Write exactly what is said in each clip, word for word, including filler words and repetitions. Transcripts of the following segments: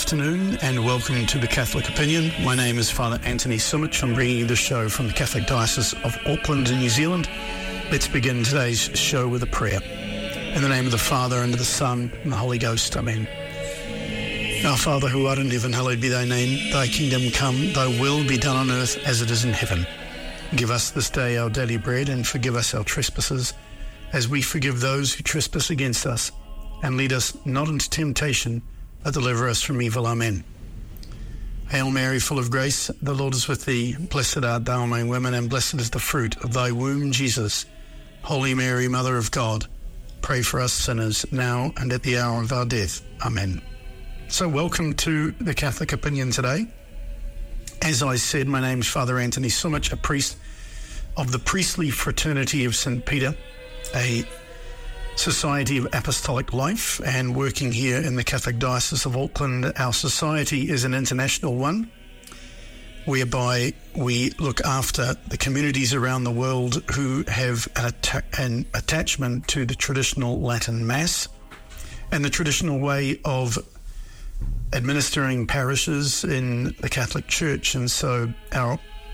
afternoon and welcome to the Catholic Opinion. My name is Father Anthony Sumich. I'm bringing you the show from the Catholic Diocese of Auckland in New Zealand. Let's begin today's show with a prayer. In the name of the Father, and of the Son, and the Holy Ghost. Amen. Our Father, who art in heaven, hallowed be thy name. Thy kingdom come, thy will be done on earth as it is in heaven. Give us this day our daily bread, and forgive us our trespasses, as we forgive those who trespass against us. And lead us not into temptation, but deliver us from evil. Amen. Hail Mary, full of grace, the Lord is with thee. Blessed art thou among women, and blessed is the fruit of thy womb, Jesus. Holy Mary, Mother of God, pray for us sinners, now and at the hour of our death. Amen. So welcome to the Catholic Opinion today. As I said, my name is Father Anthony Sumich, a priest of the Priestly Fraternity of Saint Peter, a Society of Apostolic Life, and working here in the Catholic Diocese of Auckland. Our society is an international one, whereby we look after the communities around the world who have an, atta- an attachment to the traditional Latin Mass and the traditional way of administering parishes in the Catholic Church. And so our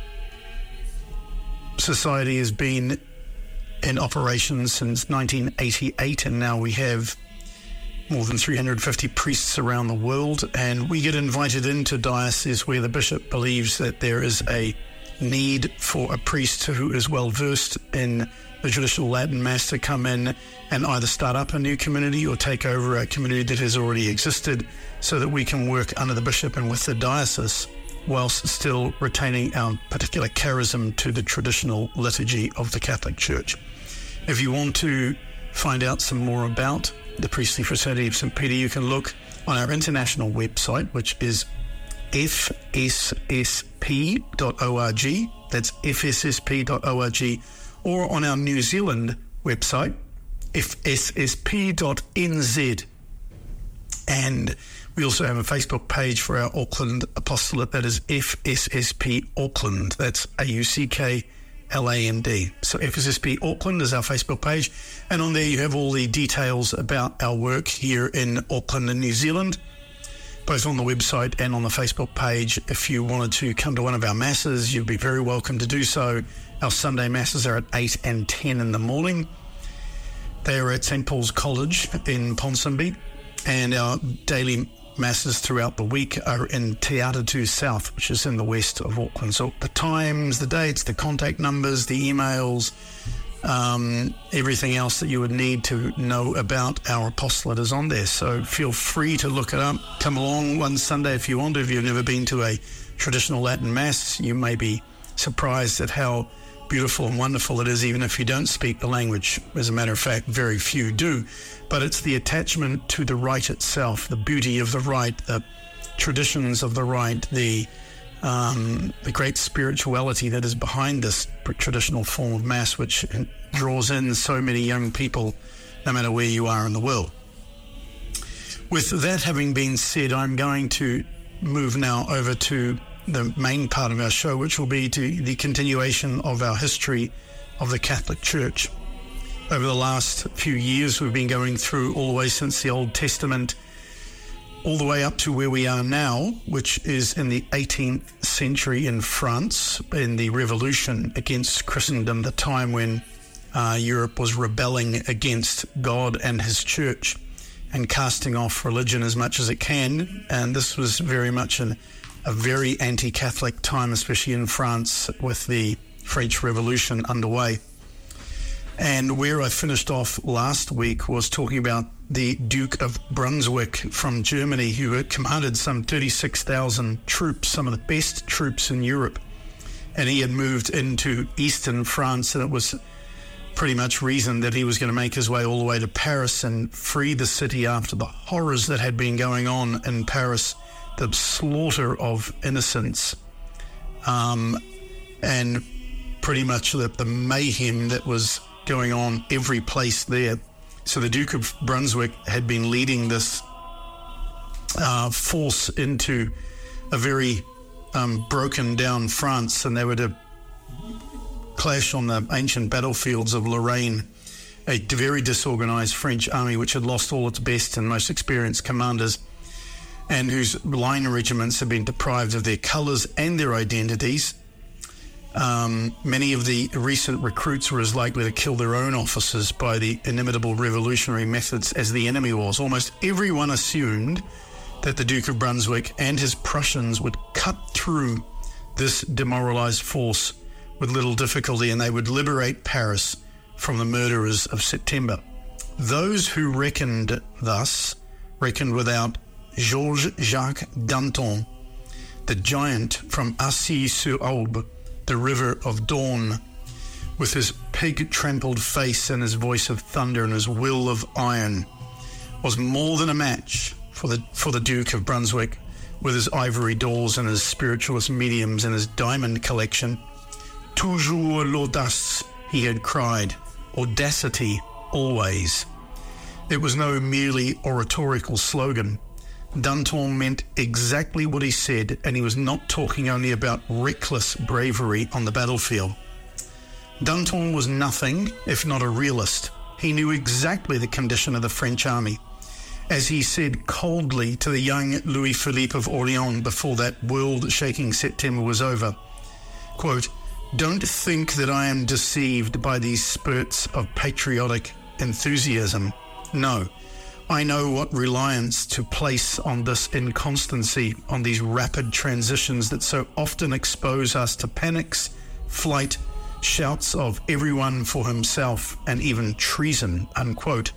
society has been in operation since nineteen eighty-eight, and now we have more than three hundred fifty priests around the world, and we get invited into dioceses where the bishop believes that there is a need for a priest who is well versed in the traditional Latin Mass to come in and either start up a new community or take over a community that has already existed, so that we can work under the bishop and with the diocese whilst still retaining our particular charism to the traditional liturgy of the Catholic Church. If you want to find out some more about the Priestly Fraternity of Saint Peter, you can look on our international website, which is f s s p dot org. That's f s s p dot org. Or on our New Zealand website, f s s p dot n z. And we also have a Facebook page for our Auckland apostolate, that is F S S P Auckland. That's A U C K L A N D. So F S S P Auckland is our Facebook page, and on there you have all the details about our work here in Auckland and New Zealand, both on the website and on the Facebook page. If you wanted to come to one of our masses, you'd be very welcome to do so. Our Sunday masses are at eight and ten in the morning. They are at Saint Paul's College in Ponsonby, and our daily masses throughout the week are in Te Atatu South, which is in the west of Auckland. So the times, the dates, the contact numbers, the emails, um, everything else that you would need to know about our apostolate is on there. So feel free to look it up. Come along one Sunday if you want to. If you've never been to a traditional Latin Mass, you may be surprised at how beautiful and wonderful it is, even if you don't speak the language. As a matter of fact, very few do. But it's the attachment to the rite itself, the beauty of the rite, the traditions of the rite, the um, the great spirituality that is behind this traditional form of Mass, which draws in so many young people, no matter where you are in the world. With that having been said, I'm going to move now over to the main part of our show, which will be to the continuation of our history of the Catholic Church. Over the last few years, we've been going through all the way since the Old Testament, all the way up to where we are now, which is in the eighteenth century in France, in the revolution against Christendom, the time when uh, Europe was rebelling against God and his church and casting off religion as much as it can. And this was very much an a very anti-Catholic time, especially in France, with the French Revolution underway. And where I finished off last week was talking about the Duke of Brunswick from Germany, who had commanded some thirty-six thousand troops, some of the best troops in Europe. And he had moved into eastern France, and it was pretty much reasoned that he was going to make his way all the way to Paris and free the city after the horrors that had been going on in Paris, the slaughter of innocents, um, and pretty much the, the mayhem that was going on every place there. So the Duke of Brunswick had been leading this uh, force into a very um, broken down France, and they were to clash on the ancient battlefields of Lorraine, a very disorganized French army which had lost all its best and most experienced commanders. and whose line regiments have been deprived of their colours and their identities. Um, many of the recent recruits were as likely to kill their own officers by the inimitable revolutionary methods as the enemy was. Almost everyone assumed that the Duke of Brunswick and his Prussians would cut through this demoralised force with little difficulty, and they would liberate Paris from the murderers of September. Those who reckoned thus reckoned without Georges-Jacques Danton, the giant from Assy-sur-Aube, the river of dawn, with his pig-trampled face and his voice of thunder and his will of iron, was more than a match for the for the Duke of Brunswick, with his ivory doors and his spiritualist mediums and his diamond collection. Toujours l'audace, he had cried. Audacity, always. It was no merely oratorical slogan. Danton meant exactly what he said, and he was not talking only about reckless bravery on the battlefield. Danton was nothing if not a realist. He knew exactly the condition of the French army. As he said coldly to the young Louis-Philippe of Orléans before that world-shaking September was over, quote, "Don't think that I am deceived by these spurts of patriotic enthusiasm. No, I know what reliance to place on this inconstancy, on these rapid transitions that so often expose us to panics, flight, shouts of everyone for himself, and even treason," unquote.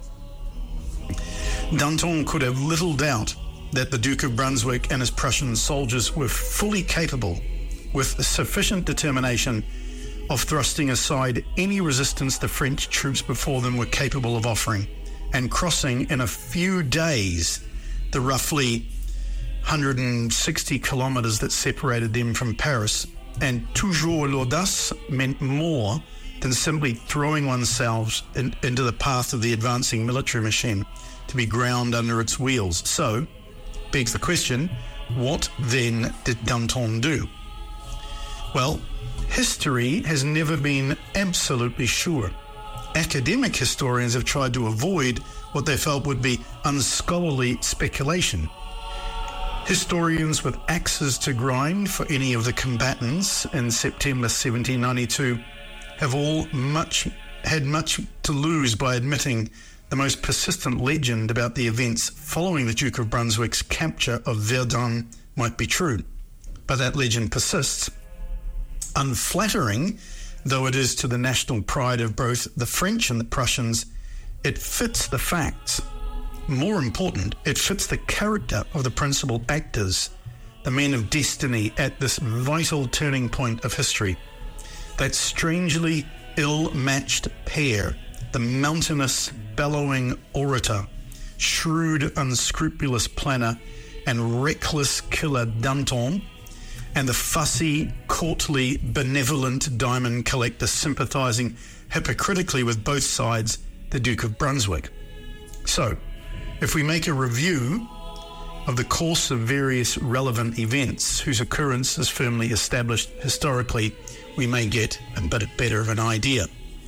Danton could have little doubt that the Duke of Brunswick and his Prussian soldiers were fully capable, with sufficient determination, of thrusting aside any resistance the French troops before them were capable of offering, and crossing in a few days the roughly one hundred sixty kilometres that separated them from Paris. And toujours l'audace meant more than simply throwing oneself in, into the path of the advancing military machine to be ground under its wheels. So, begs the question, what then did Danton do? Well, history has never been absolutely sure. Academic historians have tried to avoid what they felt would be unscholarly speculation. Historians with axes to grind for any of the combatants in September seventeen ninety-two have all much had much to lose by admitting the most persistent legend about the events following the Duke of Brunswick's capture of Verdun might be true. But that legend persists. Unflattering though it is to the national pride of both the French and the Prussians, it fits the facts. More important, it fits the character of the principal actors, the men of destiny at this vital turning point of history. That strangely ill-matched pair, the mountainous, bellowing orator, shrewd, unscrupulous planner, and reckless killer Danton, and the fussy, courtly, benevolent diamond collector sympathising hypocritically with both sides, the Duke of Brunswick. So, if we make a review of the course of various relevant events whose occurrence is firmly established historically, we may get a bit better of an idea.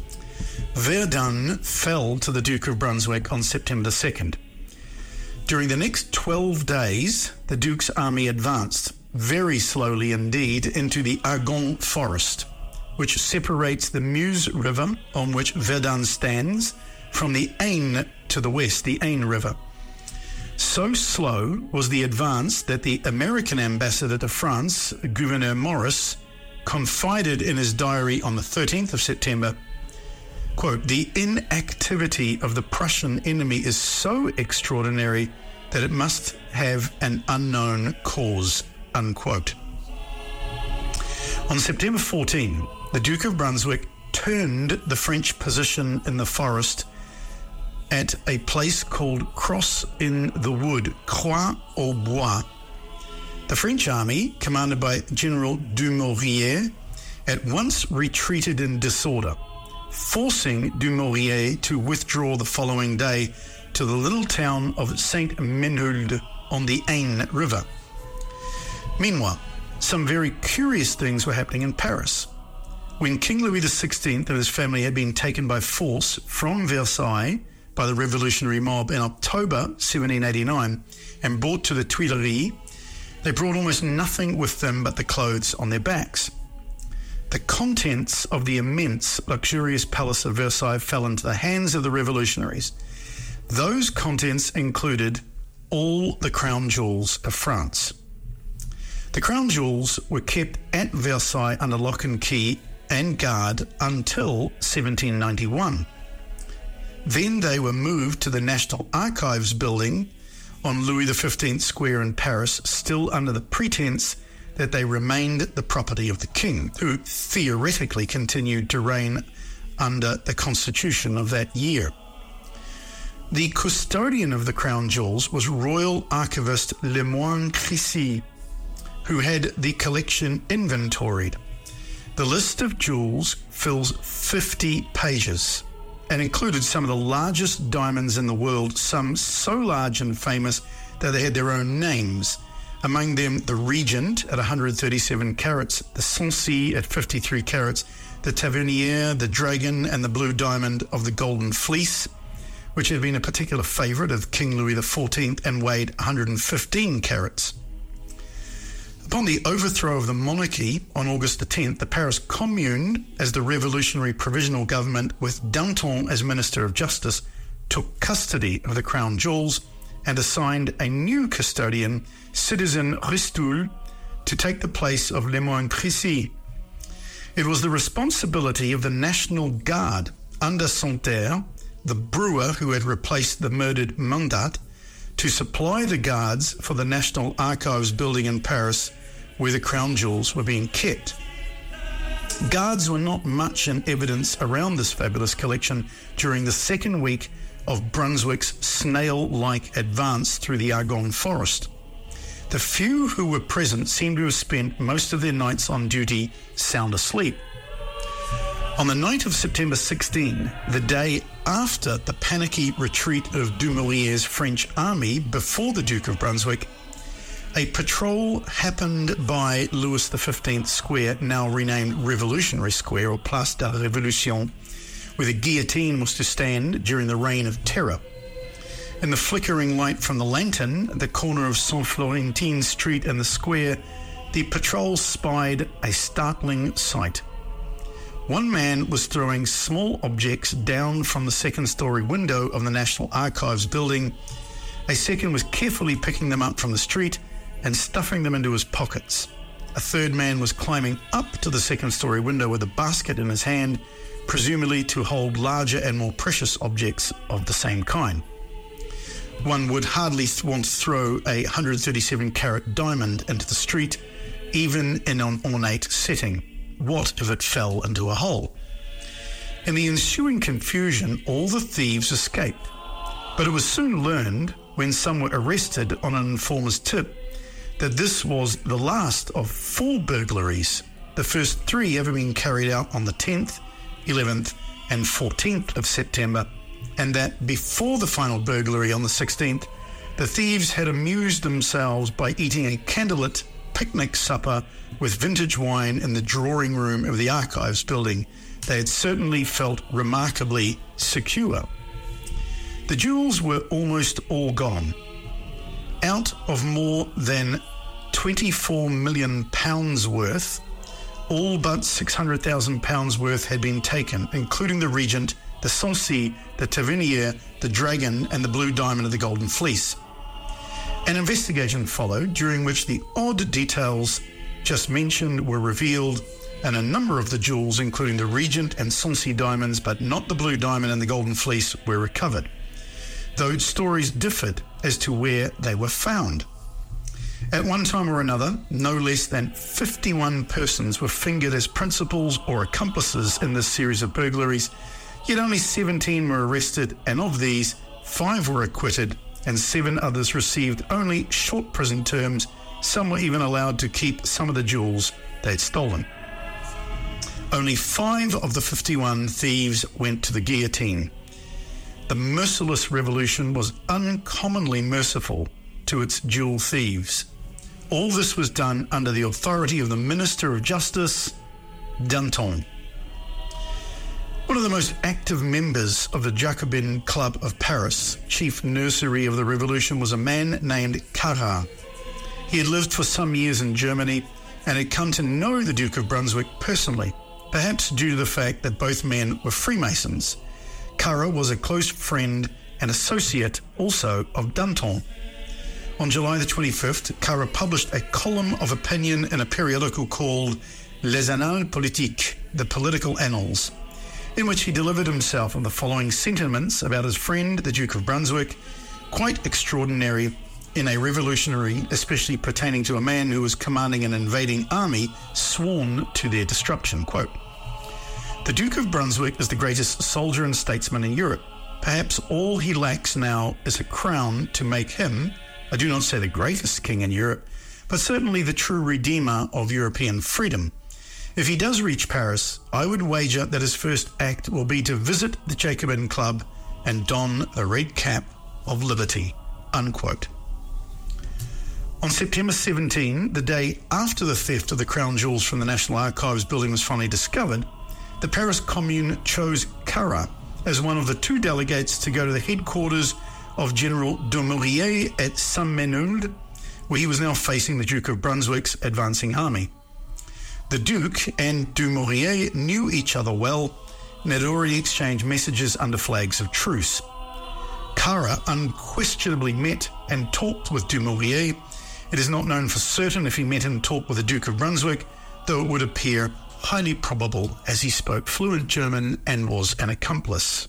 Verdun fell to the Duke of Brunswick on September the second. During the next twelve days, the Duke's army advanced, very slowly indeed, into the Argonne forest, which separates the Meuse River, on which Verdun stands, from the Aisne to the west, the Aisne River. So slow was the advance that the American ambassador to France, Gouverneur Morris, confided in his diary on the thirteenth of September, quote, "The inactivity of the Prussian enemy is so extraordinary that it must have an unknown cause," unquote. On September fourteenth, the Duke of Brunswick turned the French position in the forest at a place called Cross in the Wood, Croix au Bois. The French army, commanded by General Dumouriez, at once retreated in disorder, forcing Dumouriez to withdraw the following day to the little town of Saint-Menehould on the Aisne River. Meanwhile, some very curious things were happening in Paris. When King Louis the sixteenth and his family had been taken by force from Versailles by the revolutionary mob in October seventeen eighty-nine and brought to the Tuileries, they brought almost nothing with them but the clothes on their backs. The contents of the immense, luxurious palace of Versailles fell into the hands of the revolutionaries. Those contents included all the crown jewels of France. The crown jewels were kept at Versailles under lock and key and guard until seventeen ninety-one. Then they were moved to the National Archives building on Louis the fifteenth Square in Paris, still under the pretense that they remained the property of the king, who theoretically continued to reign under the constitution of that year. The custodian of the crown jewels was Royal Archivist Lemoine Crissy, who had the collection inventoried. The list of jewels fills fifty pages and included some of the largest diamonds in the world, some so large and famous that they had their own names. Among them, the Regent at one hundred thirty-seven carats, the Sancy at fifty-three carats, the Tavernier, the Dragon, and the Blue Diamond of the Golden Fleece, which had been a particular favourite of King Louis the fourteenth and weighed one hundred fifteen carats. Upon the overthrow of the monarchy on August the tenth, the Paris Commune, as the revolutionary provisional government with Danton as Minister of Justice, took custody of the crown jewels and assigned a new custodian, Citizen Ristoul, to take the place of Lemoine Crissy. It was the responsibility of the National Guard under Santerre, the brewer who had replaced the murdered Mandat, to supply the guards for the National Archives building in Paris where the crown jewels were being kept. Guards were not much in evidence around this fabulous collection during the second week of Brunswick's snail-like advance through the Argonne forest. The few who were present seemed to have spent most of their nights on duty sound asleep. On the night of September sixteenth, the day after the panicky retreat of Dumouriez's French army before the Duke of Brunswick, a patrol happened by Louis the fifteenth Square, now renamed Revolutionary Square or Place de la Révolution, where the guillotine was to stand during the Reign of Terror. In the flickering light from the lantern, the corner of Saint-Florentin Street and the square, the patrol spied a startling sight. One man was throwing small objects down from the second-story window of the National Archives building. A second was carefully picking them up from the street and stuffing them into his pockets. A third man was climbing up to the second-story window with a basket in his hand, presumably to hold larger and more precious objects of the same kind. One would hardly want to throw a one hundred thirty-seven carat diamond into the street, even in an ornate setting. What if it fell into a hole? In the ensuing confusion, all the thieves escaped. But it was soon learned, when some were arrested on an informer's tip, that this was the last of four burglaries, the first three ever being carried out on the tenth, eleventh, and fourteenth of September, and that before the final burglary on the sixteenth, the thieves had amused themselves by eating a candlelit picnic supper with vintage wine in the drawing room of the Archives building. They had certainly felt remarkably secure. The jewels were almost all gone. Out of more than twenty-four million pounds worth, all but six hundred thousand pounds worth had been taken, including the Regent, the Sancy, the Tavernier, the Dragon, and the Blue Diamond of the Golden Fleece. An investigation followed, during which the odd details just mentioned were revealed, and a number of the jewels, including the Regent and Sancy diamonds, but not the Blue Diamond and the Golden Fleece, were recovered, though stories differed as to where they were found. At one time or another, no less than fifty-one persons were fingered as principals or accomplices in this series of burglaries, yet only seventeen were arrested, and of these, five were acquitted, and seven others received only short prison terms. Some were even allowed to keep some of the jewels they had stolen. Only five of the fifty-one thieves went to the guillotine. The merciless revolution was uncommonly merciful to its jewel thieves. All this was done under the authority of the Minister of Justice, Danton. One of the most active members of the Jacobin Club of Paris, chief nursery of the revolution, was a man named Carat. He had lived for some years in Germany and had come to know the Duke of Brunswick personally, perhaps due to the fact that both men were Freemasons. Carat was a close friend and associate also of Danton. On July the twenty-fifth, Carat published a column of opinion in a periodical called Les Annales Politiques, the Political Annals, in which he delivered himself of the following sentiments about his friend, the Duke of Brunswick, quite extraordinary in a revolutionary, especially pertaining to a man who was commanding an invading army sworn to their destruction. Quote, "The Duke of Brunswick is the greatest soldier and statesman in Europe. Perhaps all he lacks now is a crown to make him, I do not say the greatest king in Europe, but certainly the true redeemer of European freedom. If he does reach Paris, I would wager that his first act will be to visit the Jacobin Club and don the red cap of liberty." Unquote. On September seventeenth, the day after the theft of the crown jewels from the National Archives building was finally discovered, the Paris Commune chose Carat as one of the two delegates to go to the headquarters of General Dumouriez at Saint-Menehould, where he was now facing the Duke of Brunswick's advancing army. The Duke and Dumouriez knew each other well and had already exchanged messages under flags of truce. Carat unquestionably met and talked with Dumouriez. It is not known for certain if he met and talked with the Duke of Brunswick, though it would appear highly probable as he spoke fluent German and was an accomplice.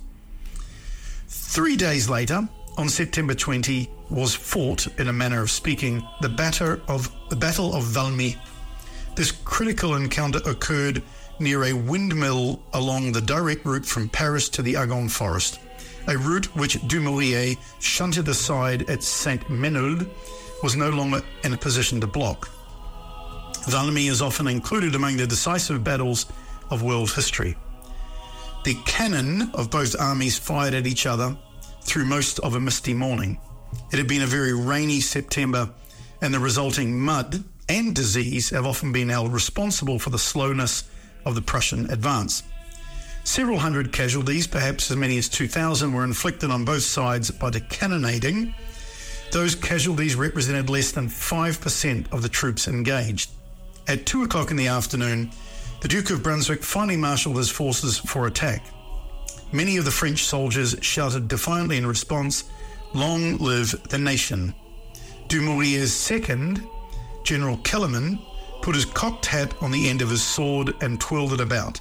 Three days later, on September twentieth, was fought, in a manner of speaking, the Battle of, the Battle of Valmy. This critical encounter occurred near a windmill along the direct route from Paris to the Argonne forest, a route which Dumouriez, shunted aside at Saint-Menehould, was no longer in a position to block. Valmy is often included among the decisive battles of world history. The cannon of both armies fired at each other through most of a misty morning. It had been a very rainy September, and the resulting mud and disease have often been held responsible for the slowness of the Prussian advance. Several hundred casualties, perhaps as many as two thousand, were inflicted on both sides by the cannonading. Those casualties represented less than five percent of the troops engaged. At two o'clock in the afternoon, the Duke of Brunswick finally marshalled his forces for attack. Many of the French soldiers shouted defiantly in response, "Long live the nation." Dumouriez's second, General Kellerman, put his cocked hat on the end of his sword and twirled it about.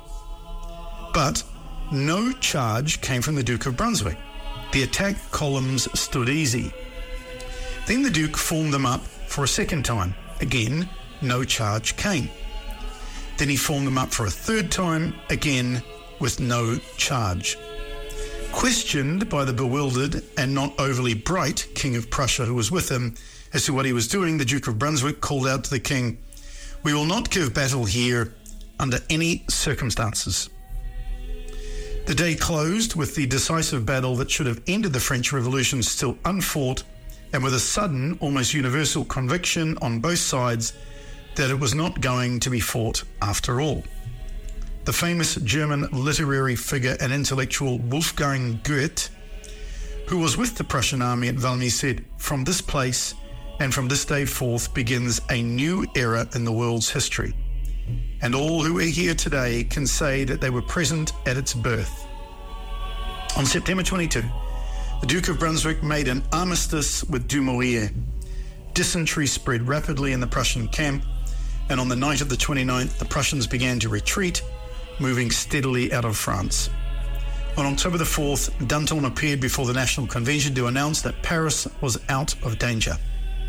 But no charge came from the Duke of Brunswick. The attack columns stood easy. Then the Duke formed them up for a second time. Again, no charge came. Then he formed them up for a third time, again with no charge. Questioned by the bewildered and not overly bright King of Prussia who was with him as to what he was doing, the Duke of Brunswick called out to the king, "We will not give battle here under any circumstances." The day closed with the decisive battle that should have ended the French Revolution still unfought, and with a sudden, almost universal conviction on both sides that it was not going to be fought after all. The famous German literary figure and intellectual Wolfgang Goethe, who was with the Prussian army at Valmy, said, "From this place and from this day forth begins a new era in the world's history, and all who are here today can say that they were present at its birth." On September twenty-second, the Duke of Brunswick made an armistice with Dumouriez. Dysentery spread rapidly in the Prussian camp, and on the night of the twenty-ninth, the Prussians began to retreat, moving steadily out of France. On October the fourth, Danton appeared before the National Convention to announce that Paris was out of danger.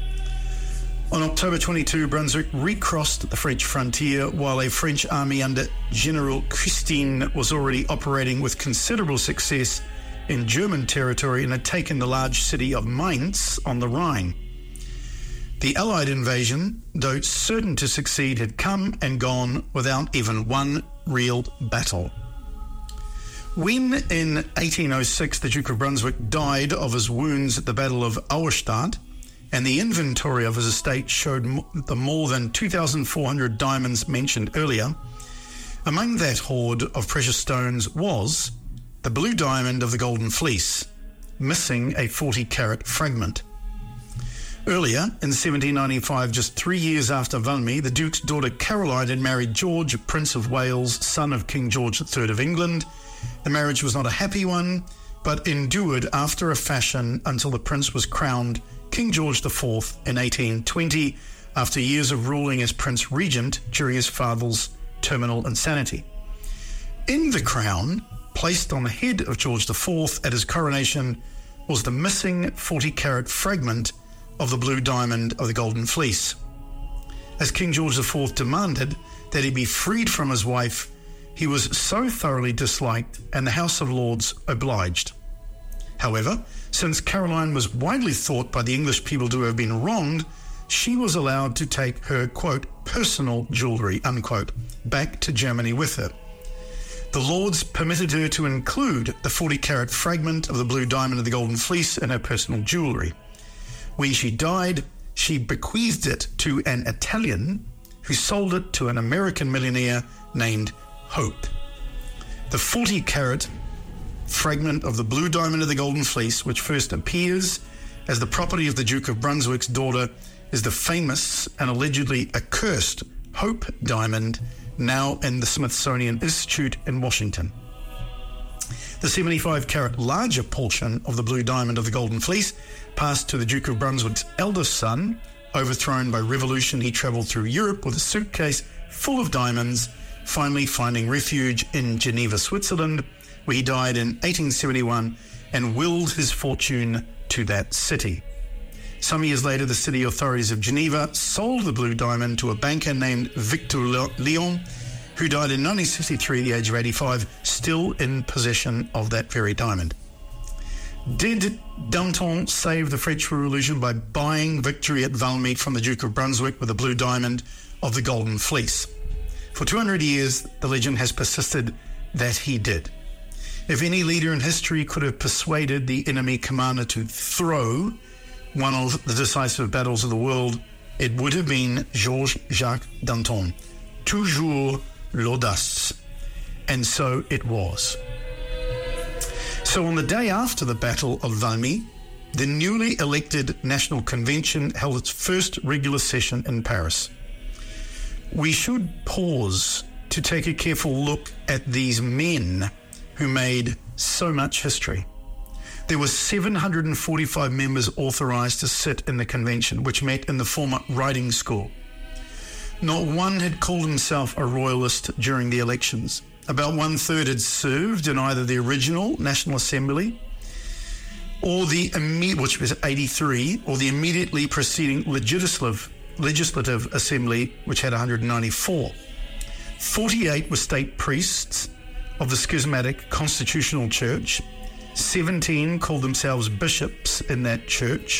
On October twenty-second, Brunswick recrossed the French frontier, while a French army under General Custine was already operating with considerable success in German territory and had taken the large city of Mainz on the Rhine. The Allied invasion, though certain to succeed, had come and gone without even one real battle. When in eighteen oh six the Duke of Brunswick died of his wounds at the Battle of Auerstadt, and the inventory of his estate showed the more than two thousand four hundred diamonds mentioned earlier, Among that hoard of precious stones was the blue diamond of the Golden Fleece, missing a forty carat fragment. Earlier, in seventeen ninety-five, just three years after Valmy, the Duke's daughter Caroline had married George, Prince of Wales, son of King George the Third of England. The marriage was not a happy one, but endured after a fashion until the prince was crowned King George the Fourth in eighteen twenty, after years of ruling as Prince Regent during his father's terminal insanity. In the crown, placed on the head of George the Fourth at his coronation, was the missing forty carat fragment of the blue diamond of the Golden Fleece. As King George the Fourth demanded that he be freed from his wife, he was so thoroughly disliked and the House of Lords obliged. However, since Caroline was widely thought by the English people to have been wronged, she was allowed to take her, quote, personal jewellery, unquote, back to Germany with her. The Lords permitted her to include the forty carat fragment of the blue diamond of the Golden Fleece in her personal jewellery. When she died, she bequeathed it to an Italian who sold it to an American millionaire named Hope. The forty carat fragment of the blue diamond of the Golden Fleece, which first appears as the property of the Duke of Brunswick's daughter, is the famous and allegedly accursed Hope diamond, now in the Smithsonian Institute in Washington. The seventy-five carat larger portion of the blue diamond of the Golden Fleece passed to the Duke of Brunswick's eldest son. Overthrown by revolution, he travelled through Europe with a suitcase full of diamonds, finally finding refuge in Geneva, Switzerland, where he died in eighteen seventy-one and willed his fortune to that city. Some years later, the city authorities of Geneva sold the blue diamond to a banker named Victor Lyon, who died in nineteen sixty-three at the age of eighty-five, still in possession of that very diamond. Did Danton save the French Revolution by buying victory at Valmy from the Duke of Brunswick with the blue diamond of the Golden Fleece? For two hundred years, the legend has persisted that he did. If any leader in history could have persuaded the enemy commander to throw one of the decisive battles of the world, it would have been Georges-Jacques Danton. Toujours l'audace. And so it was. So on the day after the Battle of Valmy, the newly elected National Convention held its first regular session in Paris. We should pause to take a careful look at these men who made so much history. There were seven hundred forty-five members authorised to sit in the convention, which met in the former riding school. Not one had called himself a royalist during the elections. About one-third had served in either the original National Assembly, or the which was eighty-three, or the immediately preceding legislative, legislative Assembly, which had one hundred ninety-four. forty-eight were state priests of the schismatic Constitutional Church. seventeen called themselves bishops in that church.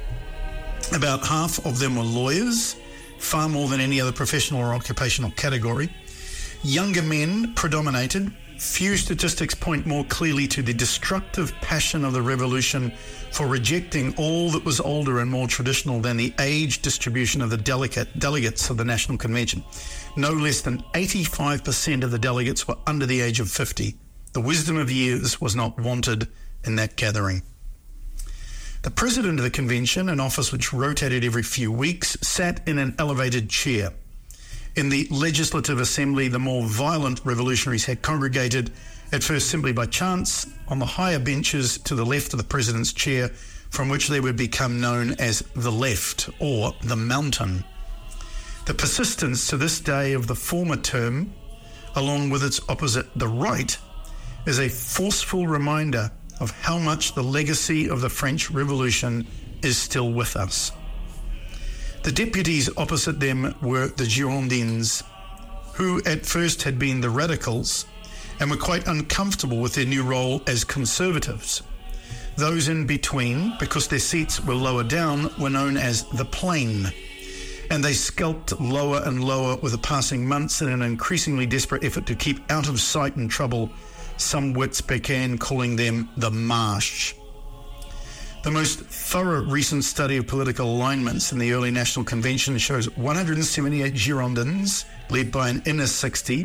About half of them were lawyers, far more than any other professional or occupational category. Younger men predominated. Few statistics point more clearly to the destructive passion of the revolution for rejecting all that was older and more traditional than the age distribution of the delegate, delegates of the National Convention. No less than eighty-five percent of the delegates were under the age of fifty. The wisdom of years was not wanted in that gathering. The president of the convention, an office which rotated every few weeks, sat in an elevated chair. In the Legislative Assembly, the more violent revolutionaries had congregated, at first simply by chance, on the higher benches to the left of the president's chair, from which they would become known as the left, or the mountain. The persistence to this day of the former term, along with its opposite, the right, is a forceful reminder of how much the legacy of the French Revolution is still with us. The deputies opposite them were the Girondins, who at first had been the radicals and were quite uncomfortable with their new role as conservatives. Those in between, because their seats were lower down, were known as the Plain, and they skulked lower and lower with the passing months in an increasingly desperate effort to keep out of sight and trouble. Some wits began calling them the Marsh. The most thorough recent study of political alignments in the early National Convention shows one hundred seventy-eight Girondins, led by an inner sixty,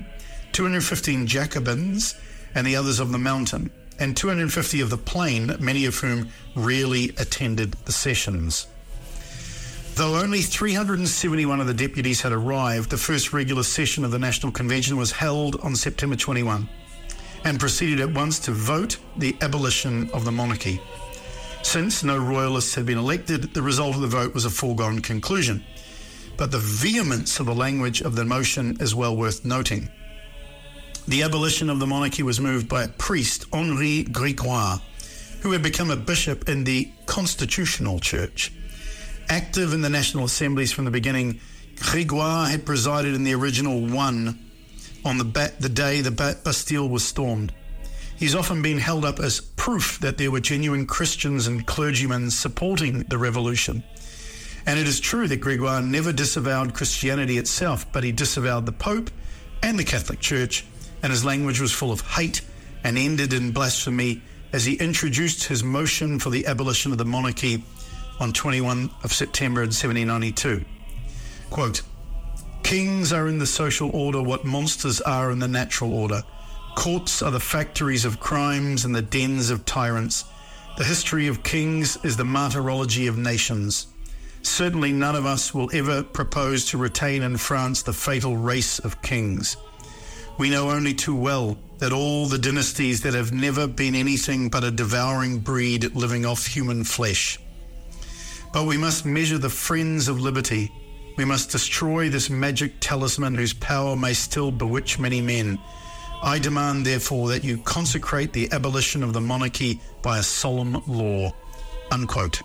two hundred fifteen Jacobins and the others of the mountain, and two hundred fifty of the plain, many of whom rarely attended the sessions. Though only three hundred seventy-one of the deputies had arrived, the first regular session of the National Convention was held on September twenty-first and proceeded at once to vote the abolition of the monarchy. Since no royalists had been elected, the result of the vote was a foregone conclusion. But the vehemence of the language of the motion is well worth noting. The abolition of the monarchy was moved by a priest, Henri Grégoire, who had become a bishop in the Constitutional Church. Active in the National Assemblies from the beginning, Grégoire had presided in the original one on the, ba- the day the ba- Bastille was stormed. He's often been held up as proof that there were genuine Christians and clergymen supporting the revolution. And it is true that Grégoire never disavowed Christianity itself, but he disavowed the Pope and the Catholic Church, and his language was full of hate and ended in blasphemy as he introduced his motion for the abolition of the monarchy on twenty-first of September in seventeen ninety-two. Quote, "Kings are in the social order what monsters are in the natural order. Courts are the factories of crimes and the dens of tyrants. The history of kings is the martyrology of nations. Certainly none of us will ever propose to retain in France the fatal race of kings. We know only too well that all the dynasties that have never been anything but a devouring breed living off human flesh. But we must measure the friends of liberty. We must destroy this magic talisman whose power may still bewitch many men. I demand, therefore, that you consecrate the abolition of the monarchy by a solemn law." Unquote.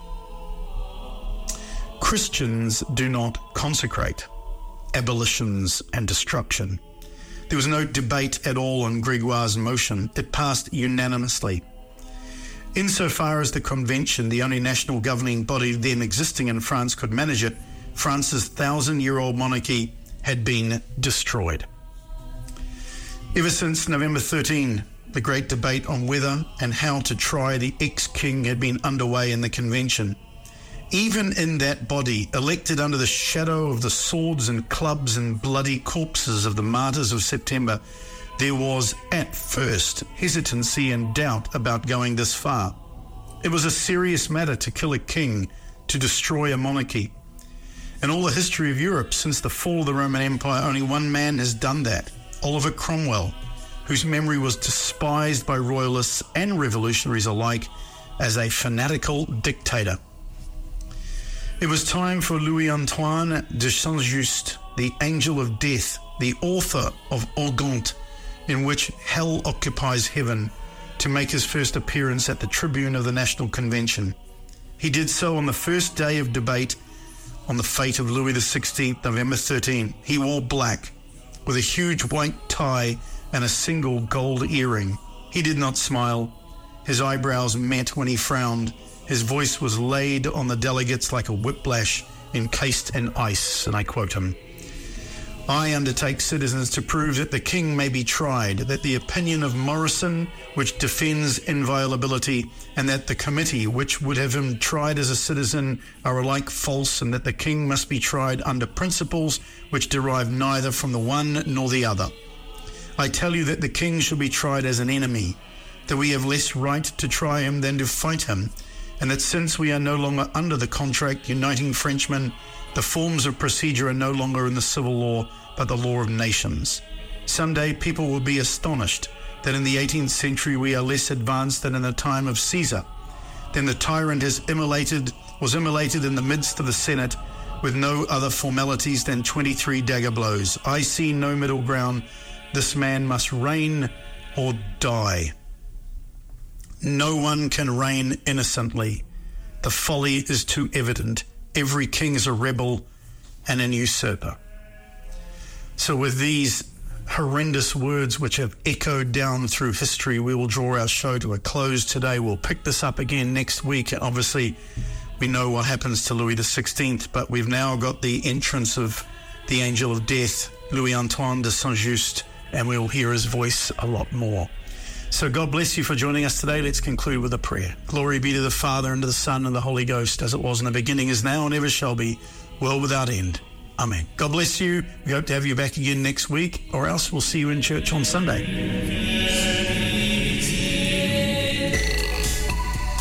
Christians do not consecrate abolitions and destruction. There was no debate at all on Grégoire's motion. It passed unanimously. Insofar as the convention, the only national governing body then existing in France, could manage it, France's thousand-year-old monarchy had been destroyed. Ever since November thirteenth, the great debate on whether and how to try the ex-king had been underway in the convention. Even in that body, elected under the shadow of the swords and clubs and bloody corpses of the martyrs of September, there was, at first, hesitancy and doubt about going this far. It was a serious matter to kill a king, to destroy a monarchy. In all the history of Europe, since the fall of the Roman Empire, only one man has done that, Oliver Cromwell, whose memory was despised by royalists and revolutionaries alike as a fanatical dictator. It was time for Louis-Antoine de Saint-Just, the Angel of Death, the author of Organte, in which hell occupies heaven, to make his first appearance at the tribune of the National Convention. He did so on the first day of debate on the fate of Louis the sixteenth, November thirteenth. He wore black, with a huge white tie and a single gold earring. He did not smile. His eyebrows met when he frowned. His voice was laid on the delegates like a whiplash encased in ice, and I quote him, "I undertake, citizens, to prove that the king may be tried, that the opinion of Morrison, which defends inviolability, and that the committee, which would have him tried as a citizen, are alike false, and that the king must be tried under principles which derive neither from the one nor the other. I tell you that the king shall be tried as an enemy, that we have less right to try him than to fight him, and that since we are no longer under the contract uniting Frenchmen, the forms of procedure are no longer in the civil law, but the law of nations. Someday people will be astonished that in the eighteenth century we are less advanced than in the time of Caesar. Then the tyrant has immolated, was immolated in the midst of the Senate with no other formalities than twenty-three dagger blows. I see no middle ground. This man must reign or die. No one can reign innocently. The folly is too evident. Every king is a rebel and an usurper." So with these horrendous words which have echoed down through history, we will draw our show to a close today. We'll pick this up again next week. And obviously, we know what happens to Louis the sixteenth, but we've now got the entrance of the Angel of Death, Louis-Antoine de Saint-Just, and we'll hear his voice a lot more. So God bless you for joining us today. Let's conclude with a prayer. Glory be to the Father, and to the Son, and the Holy Ghost, as it was in the beginning, is now, and ever shall be, world without end. Amen. God bless you. We hope to have you back again next week, or else we'll see you in church on Sunday.